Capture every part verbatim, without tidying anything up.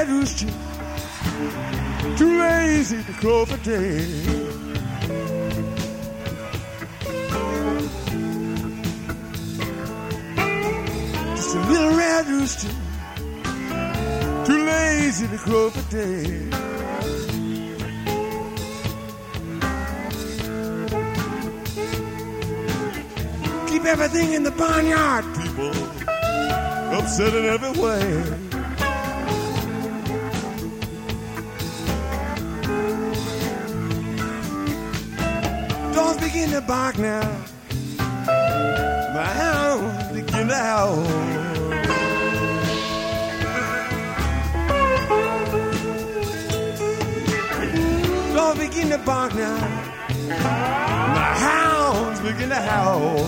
red rooster, too lazy to crow for day. Just a little red rooster, too lazy to crow for day. Keep everything in the barnyard, people, upset in every way. Dogs begin to bark now, my hounds begin to howl. Dogs begin to bark now, my hounds begin to howl.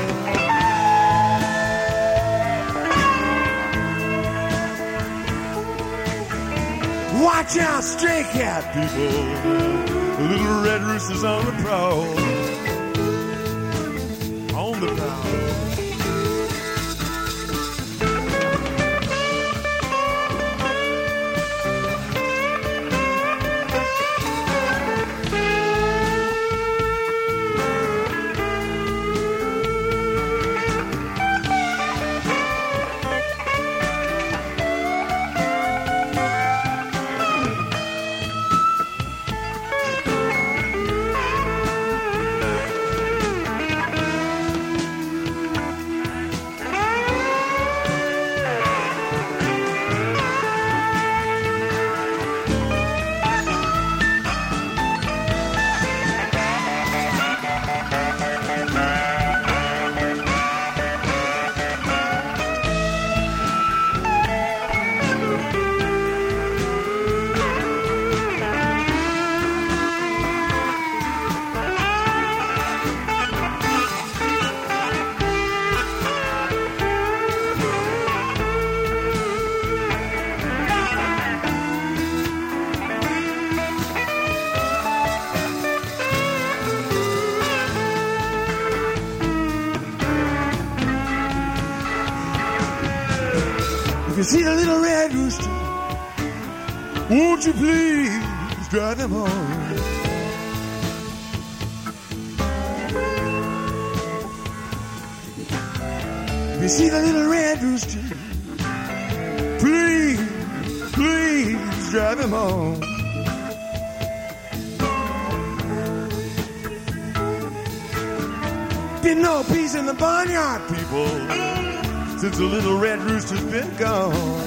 Watch out, stray cat people, the little red rooster's on the prowl. On the prowl. If you see the little red rooster, won't you please drive him home? If you see the little red rooster, please, please drive him home. Been no peace in the barnyard, people, since the little red rooster's been gone.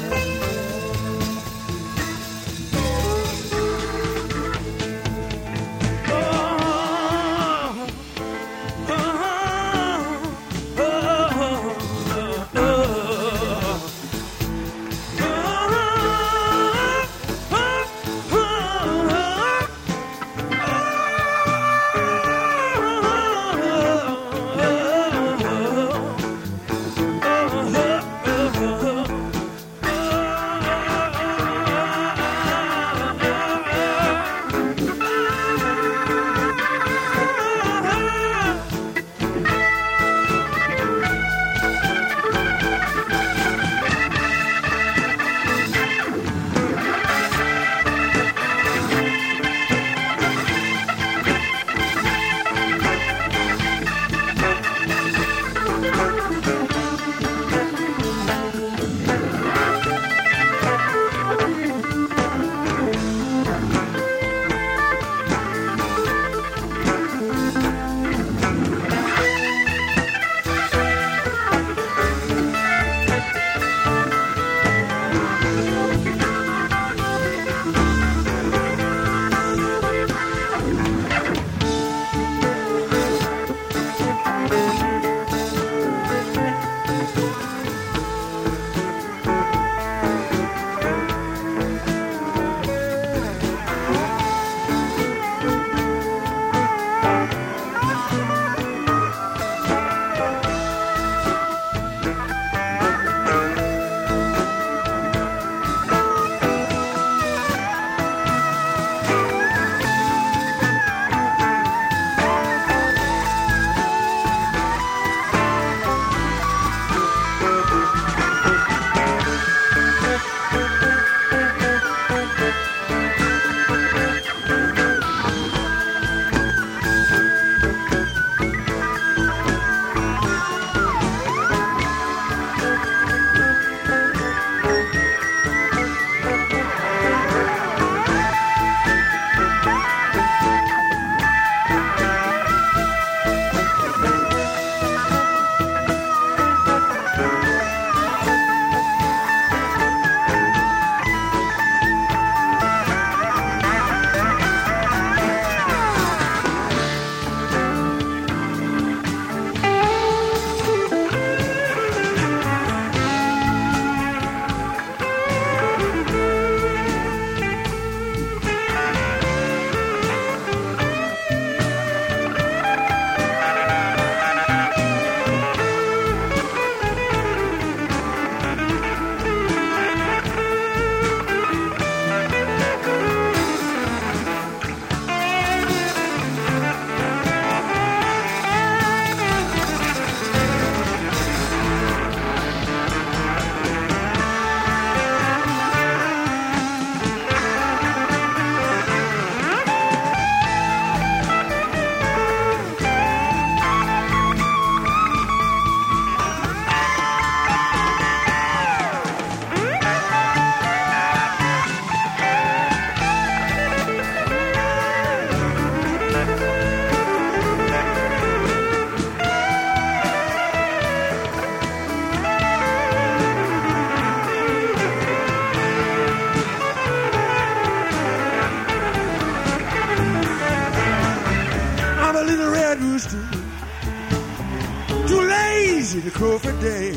lazy to crow for day.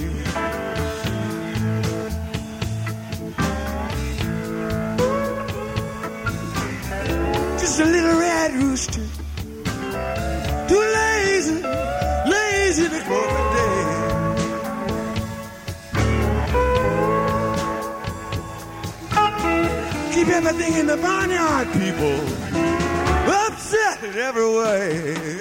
Just a little red rooster, too lazy, lazy to crow for day. Keep everything in the barnyard, people, upset in every way.